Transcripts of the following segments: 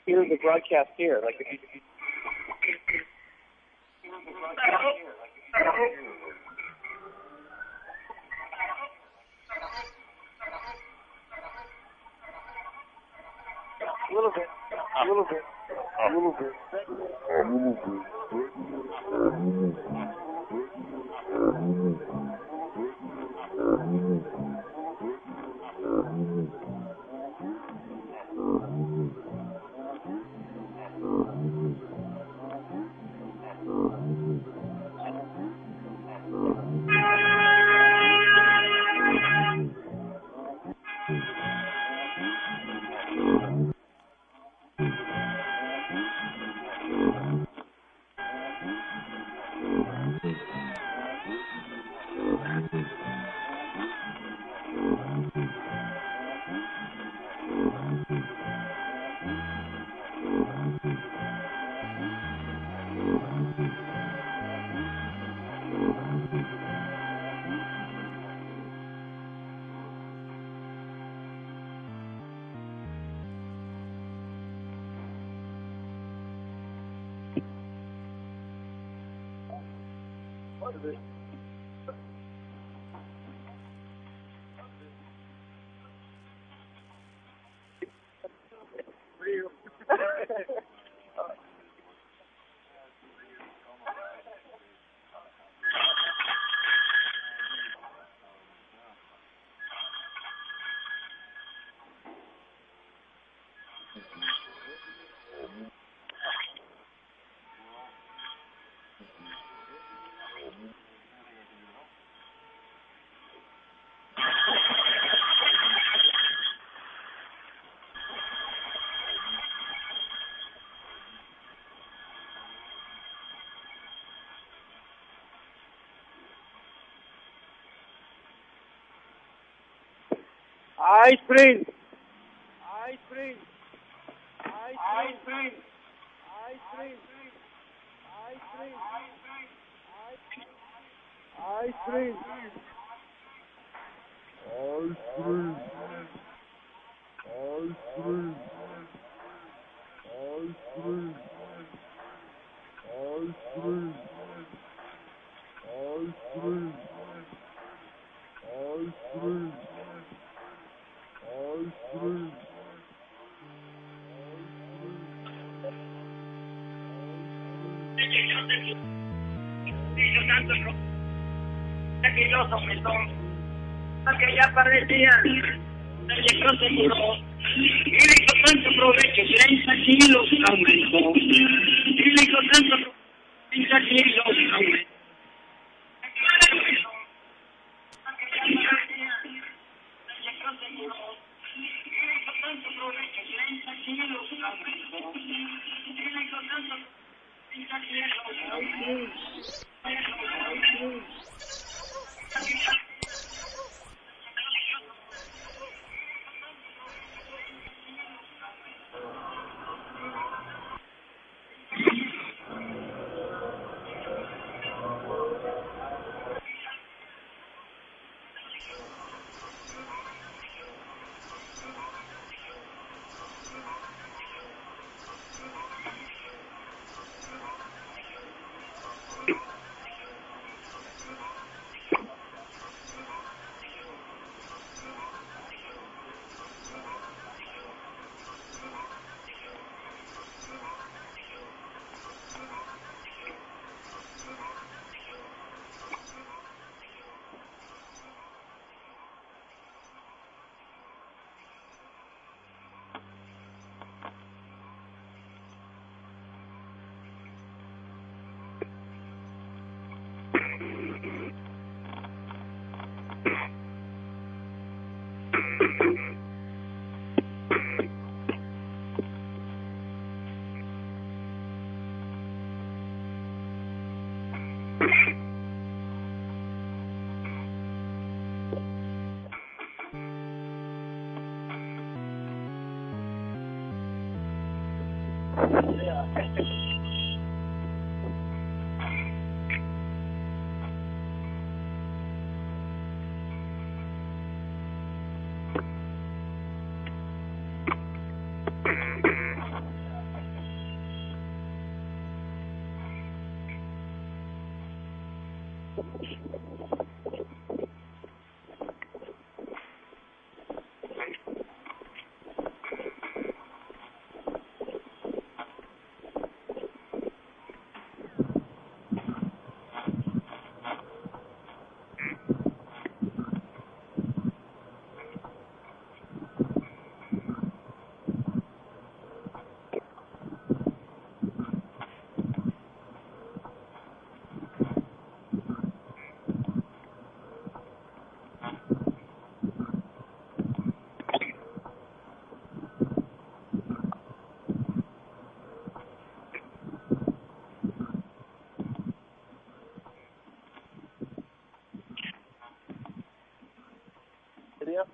hear the broadcast here. Like if you a little bit. Ice cream. Que ya parecía llegó seguro y le hizo tanto provecho, 30 kilos aumentó y le hizo tanto 30 kilos aumentó.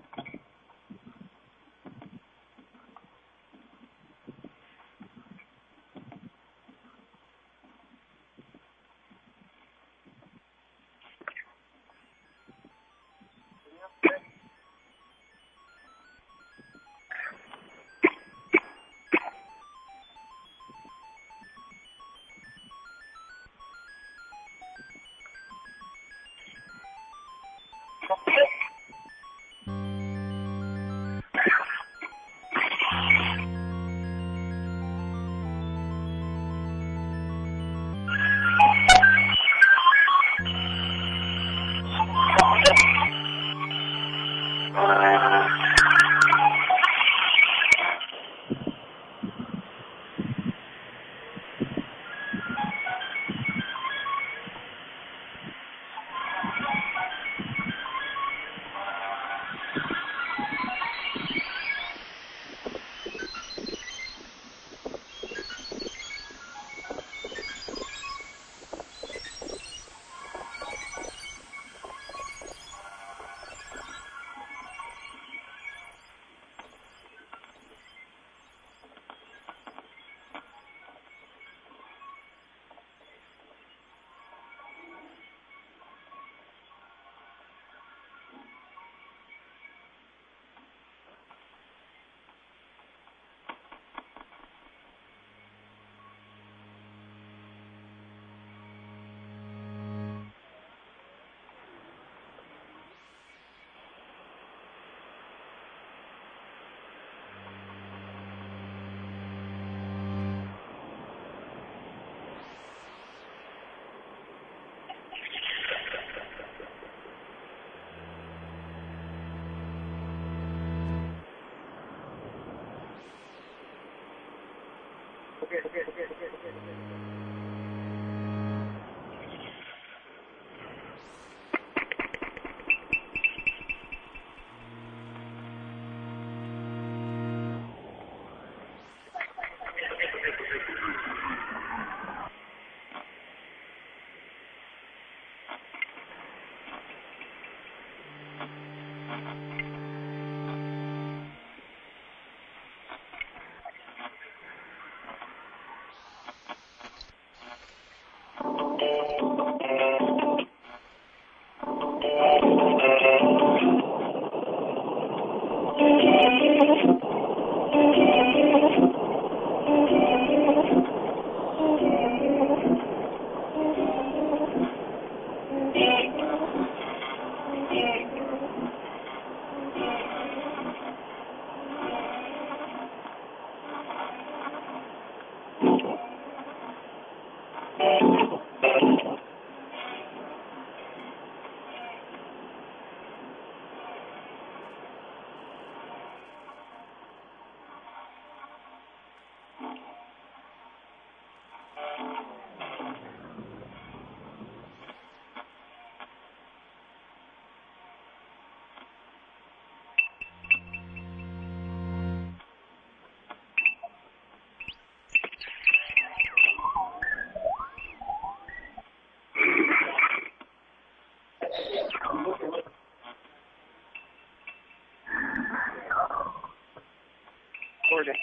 Recording.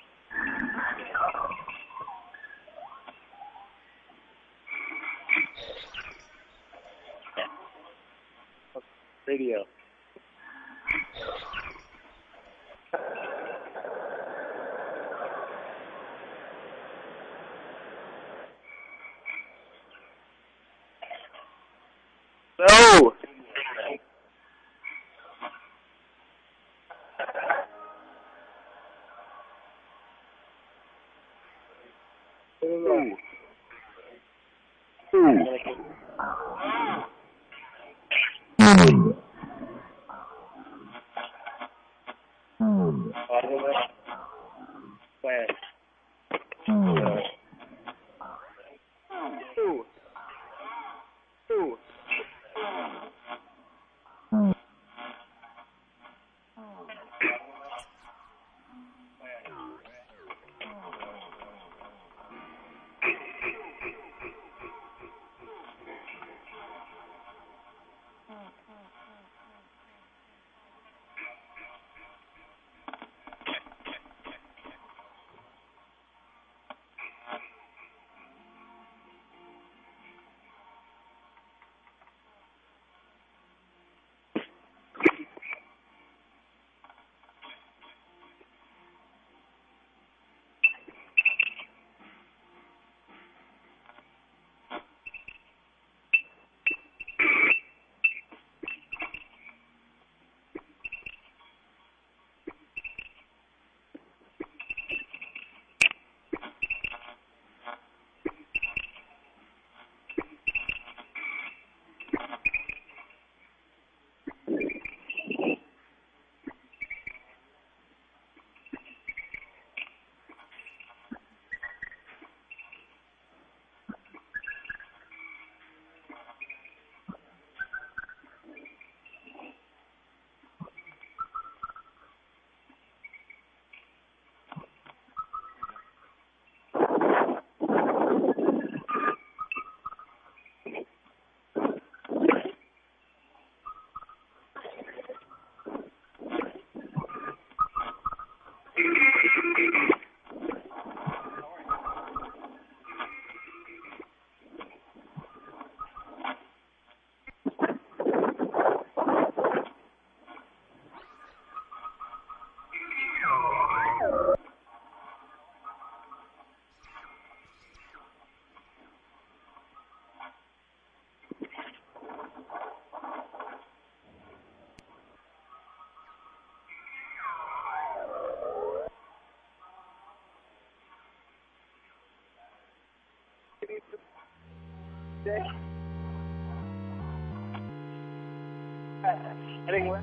Radio. No. Ooh. Heading west.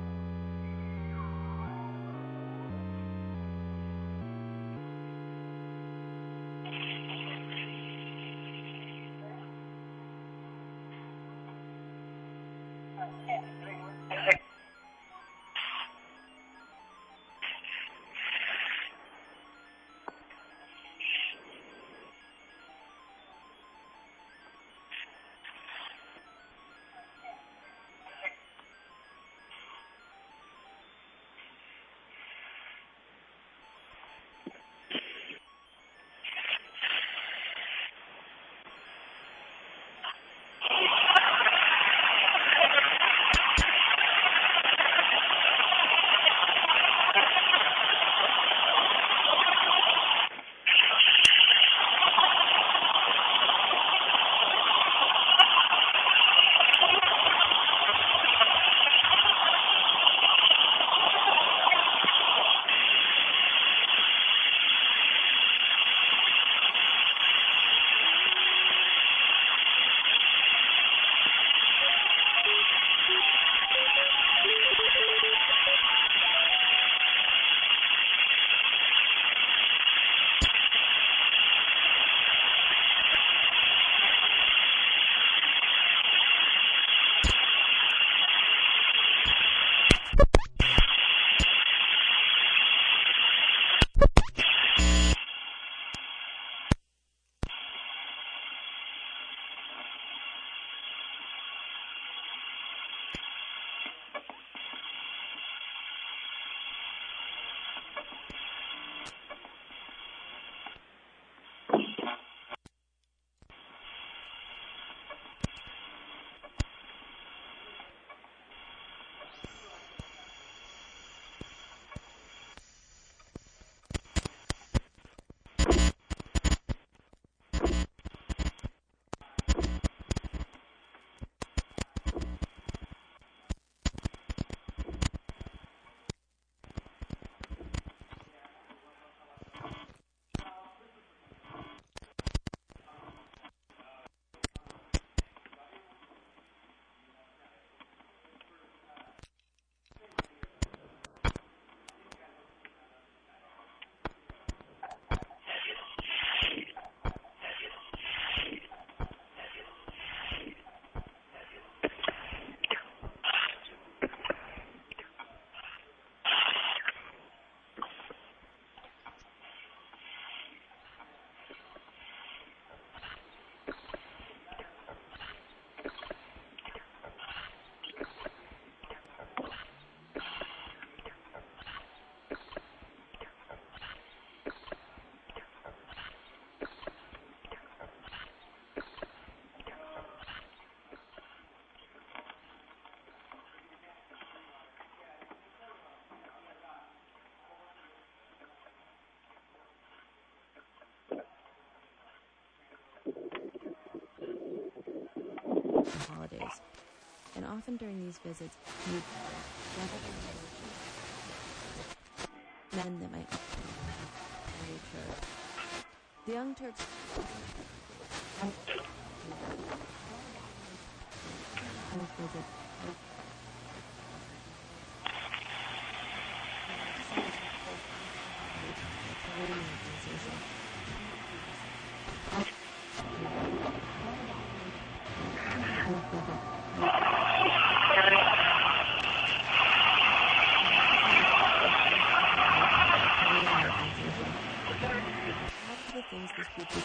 Holidays, and often during these visits, he would men that might church. The Young Turks visit. Things this group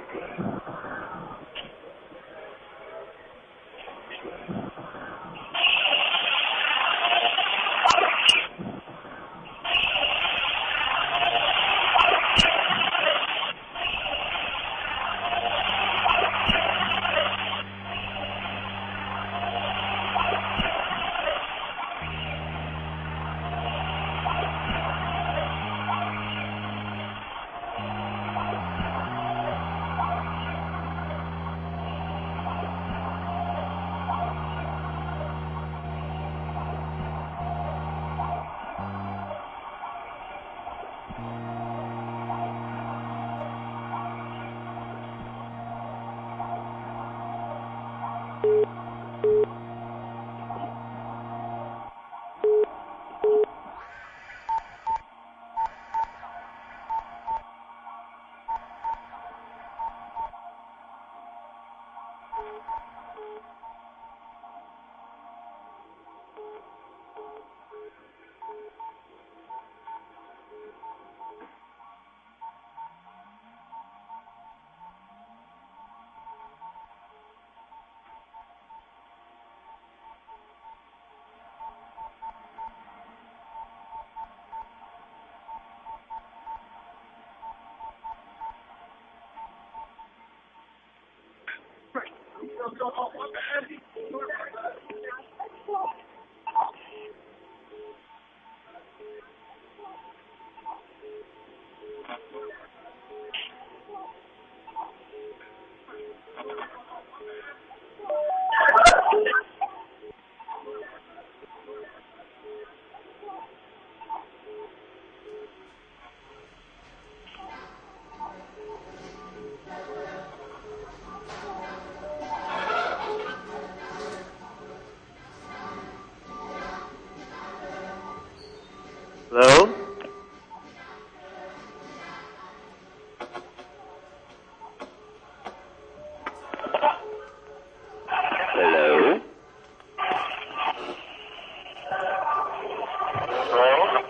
Hello? Hello? Hello?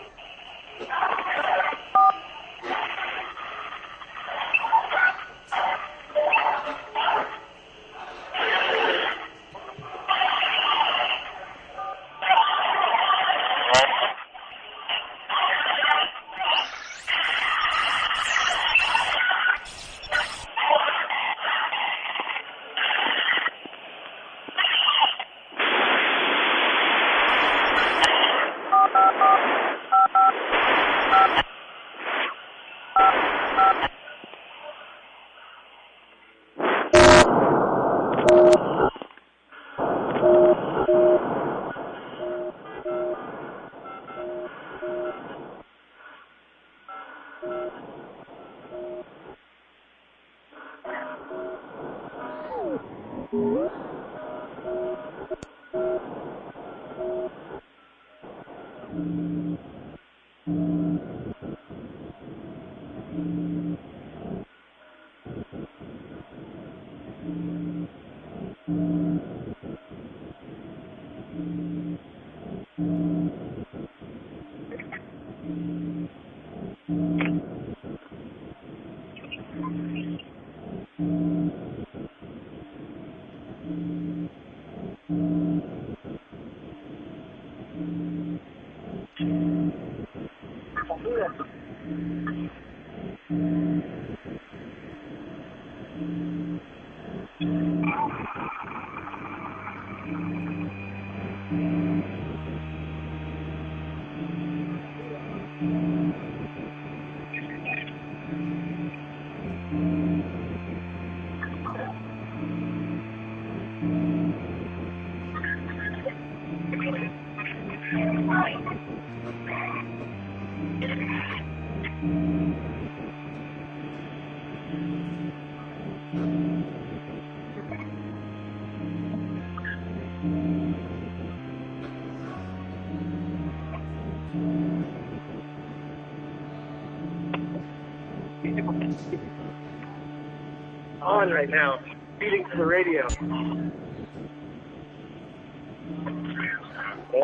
On right now, feeding to the radio.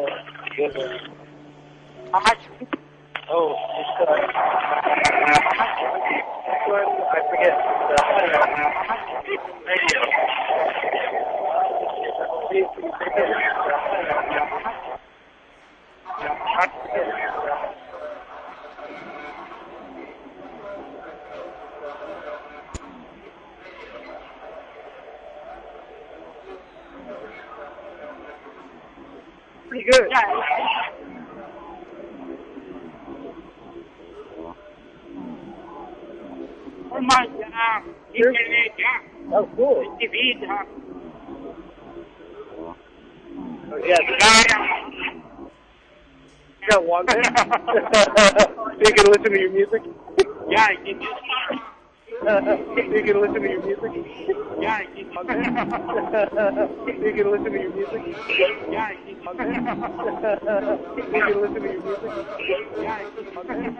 How much? Oh, it's Next one, I forget. Radio. Pretty good. Ormai internet, Oh, cool. TV, Oh, yeah. You got one there? You can listen to your music? yeah, I did. You can listen to your music? Yeah, I did. You can listen to your music? Yeah, I did. You can listen to your music? Yeah, I did.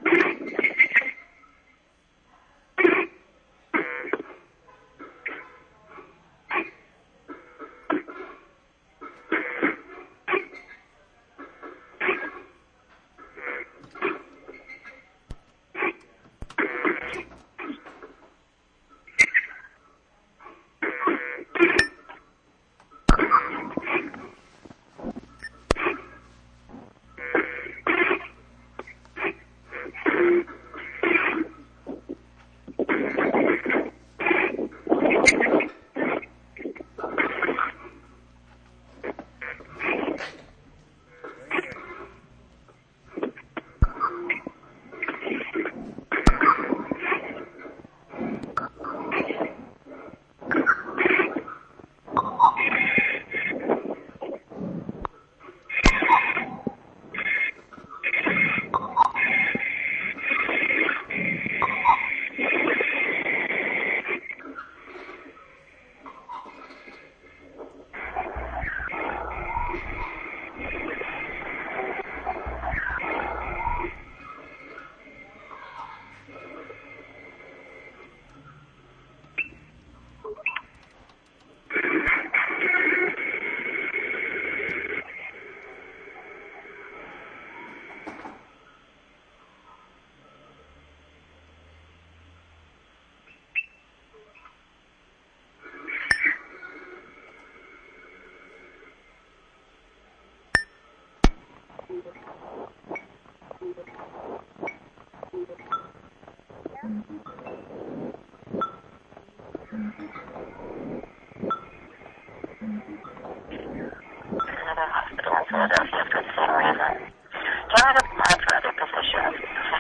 Another hospital in Philadelphia for the same reason. Do I have applied for other positions?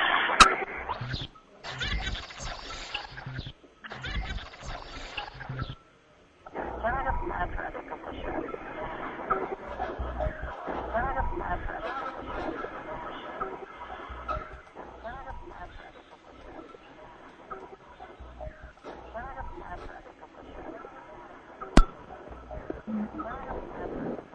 Do I have applied for other positions? Do I have applied for other positions? Do I have applied for other positions? Do I have applied for other positions? Do I have applied for other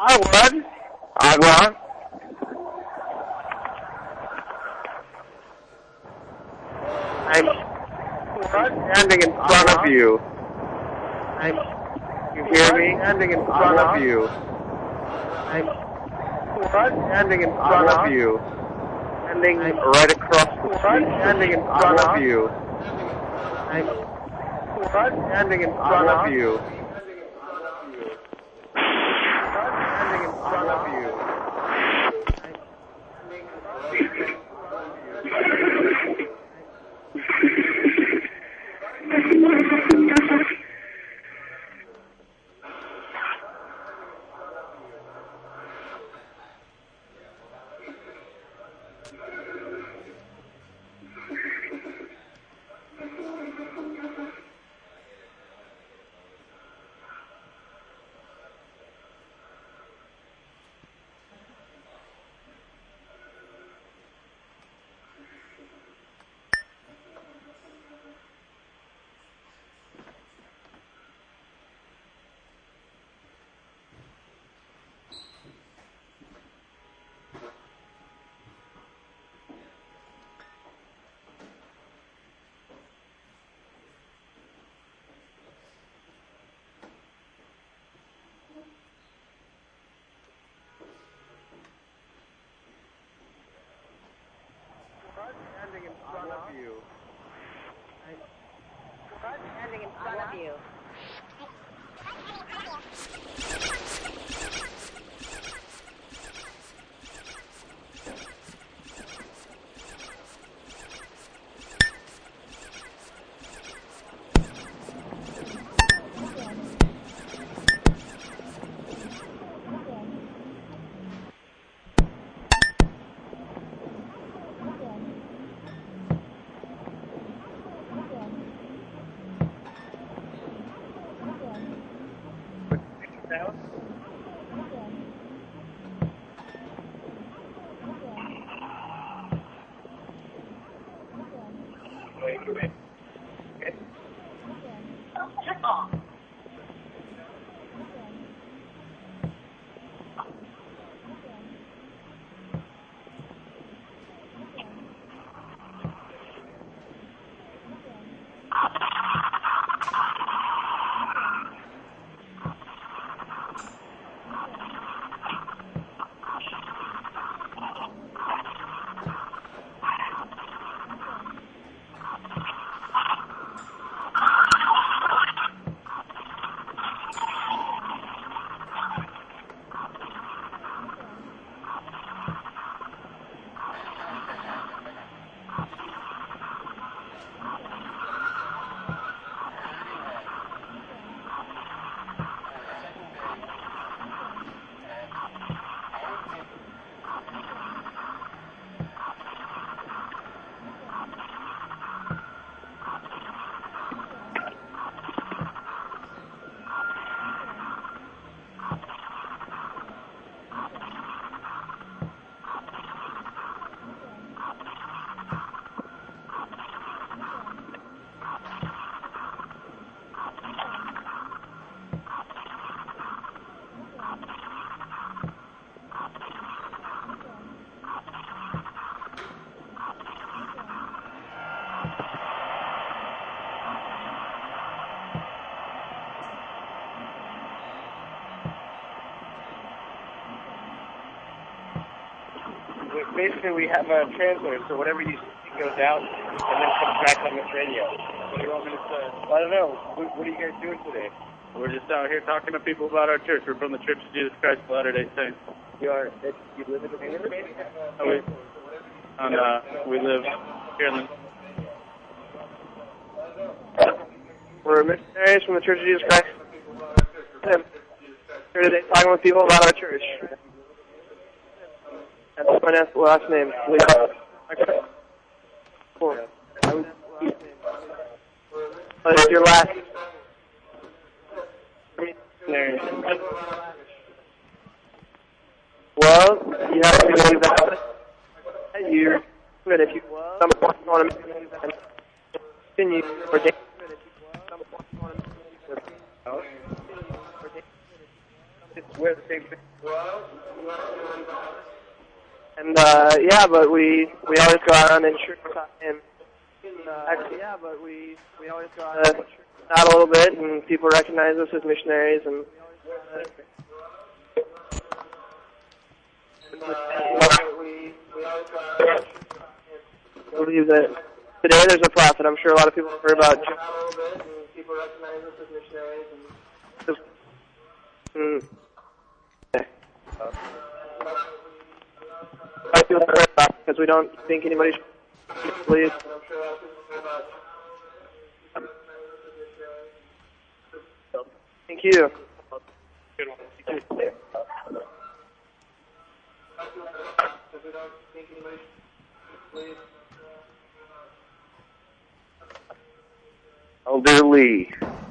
Agua. Agua. I'm standing in front of you. You hear me? Standing in front of you. I'm standing in front of you. Standing right across the street. Standing in front of you. I'm standing in front of you. Standing in front of you. Standing in front of you. Standing in front of you. Basically, we have a translator, so whatever you see goes out and then comes back on this radio. What do you want me to say? I don't know. What are you guys doing today? We're just out here talking to people about our church. We're from the Church of Jesus Christ of Latter-day Saints. You live in the neighborhood? We live here in the... We're missionaries from the Church of Jesus Christ. Here today talking with people about our church. That's my last name. What is your last name? Well, you have to believe that you're good if you someone want to continue or It's wear the same thing. And yeah, but we always go out on insurance and actually, yeah, but we always go out a little bit, and people recognize us as missionaries, and believe that today there's a prophet. I'm sure a lot of people have heard about John a little bit, and people recognize us as missionaries, and I feel sorry about it because we don't think anybody should believe. Thank you. Good one. Elder Lee.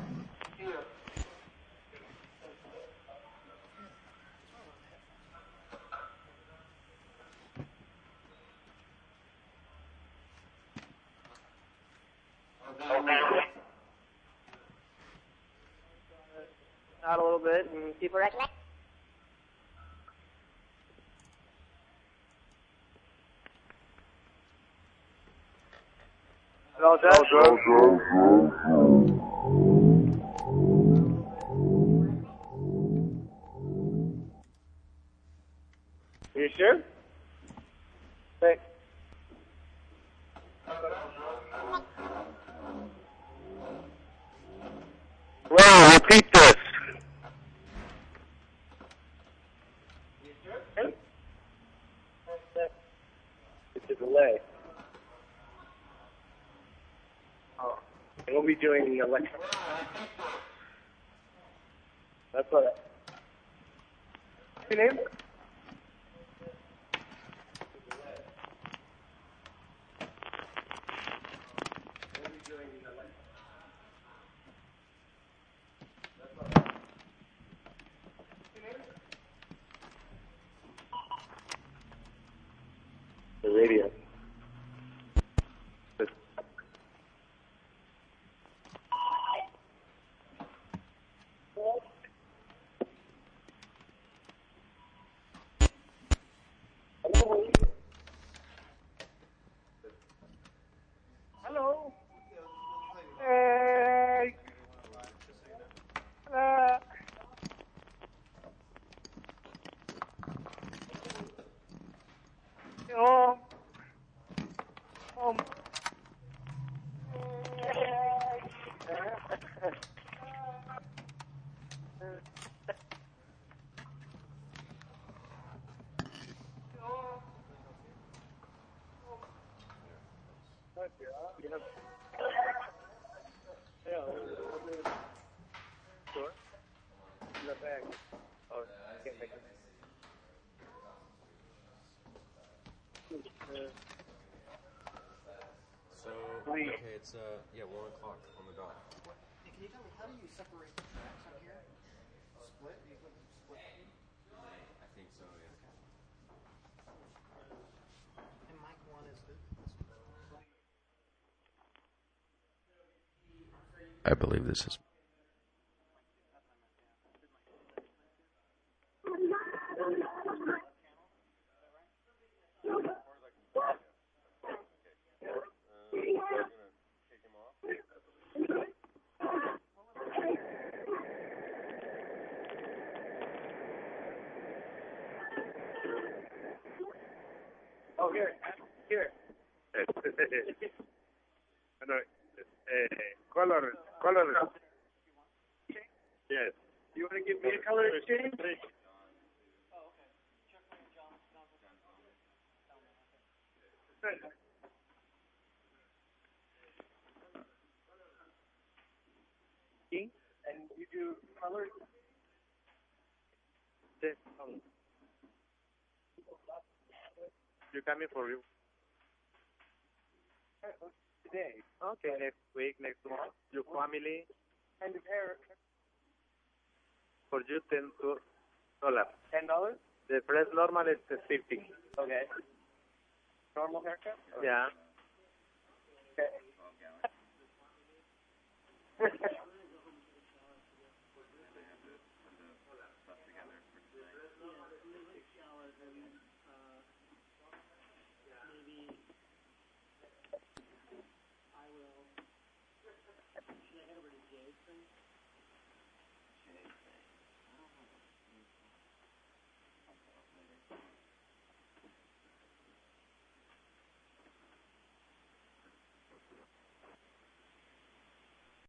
Out a little bit, and people recognize. All done? You sure? Thanks. Well, repeat this. It's a delay. Oh. And we'll be doing the lecture. That's what. What's your name? The radio. Hello. Hey. Hello. So, okay, it's, yeah, 1 o'clock on the dot. Can you tell me, how do you separate the tracks on here? Split? Do you split? I think so, yeah. And mic 1 is this. I believe this is. Oh, here. Color. Yes. You want to give me a color exchange? And you do colors? You coming for you? Today. Okay, next week, next month. Your family. And the hair. For you, $10. $10? The price normal is $50. Okay. Normal haircut? Yeah. Okay.